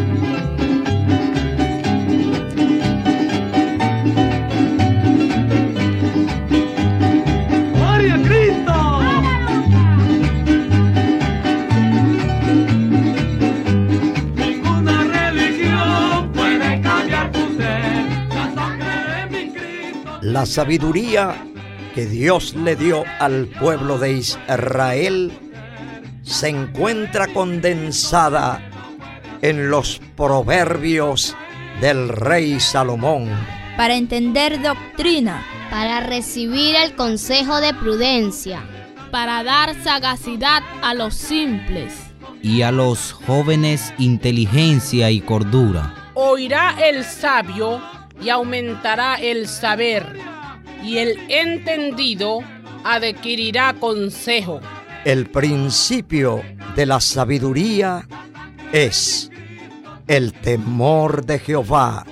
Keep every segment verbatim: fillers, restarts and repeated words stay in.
La sabiduría que Dios le dio al pueblo de Israel se encuentra condensada en los proverbios del rey Salomón. Para entender doctrina, para recibir el consejo de prudencia, para dar sagacidad a los simples, y a los jóvenes inteligencia y cordura. Oirá el sabio y aumentará el saber, y el entendido adquirirá consejo. El principio de la sabiduría es el temor de Jehová.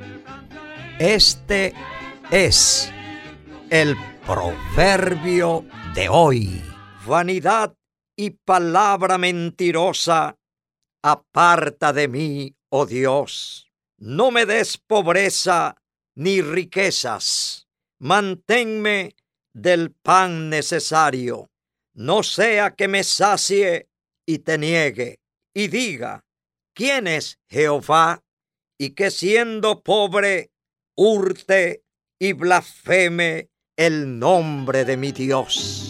Este es el proverbio de hoy. Vanidad y palabra mentirosa, aparta de mí, oh Dios. No me des pobreza ni riquezas. Manténme del pan necesario. No sea que me sacie y te niegue, y diga, ¿quién es Jehová? Y que siendo pobre, hurte y blasfeme el nombre de mi Dios.